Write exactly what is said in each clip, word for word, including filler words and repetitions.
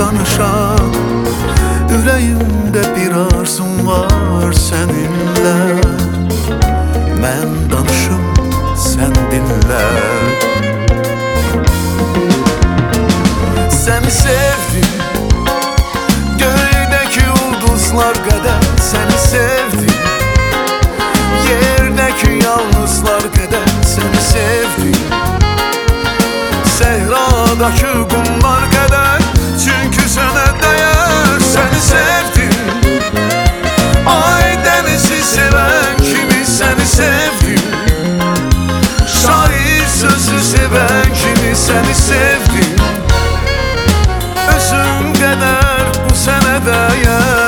danışam. Ürəyimdə bir arzum var səninlə. Mən danışım, sən dinlə. Səni sevdim, göydəki ulduzlar qədər. Səni sevdim, yerdəki yalnızlar qədər. Səni sevdim, səhradakı qumlar qədər. Çünki sənə dəyər. Səni sevdim, ay dənizi sevən kimi. Səni sevdim, şair sözü sevən kimi. Səni sevdim, özüm qədər bu sənə dəyər.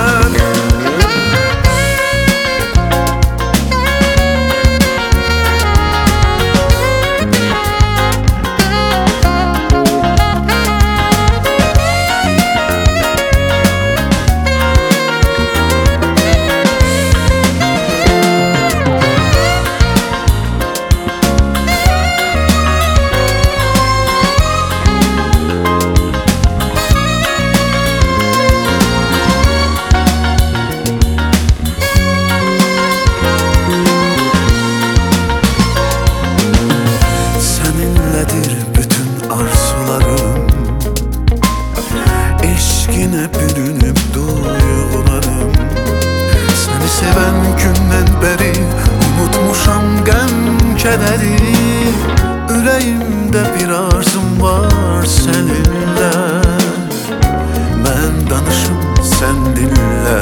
Eşqinə bürünüb duyğularım. Səni sevən gündən bəri unutmuşam qəm kədəri. Ürəyimdə bir arzum var səninlə. Mən danışım, sən dinlə.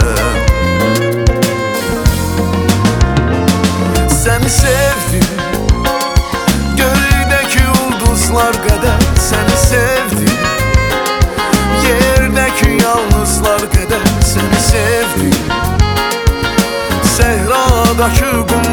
Səni sevdim, göydəki ulduzlar qədər. Səni sevdim, yerdəki yalnızlar qədər. Səni sevdim, səhradakı qum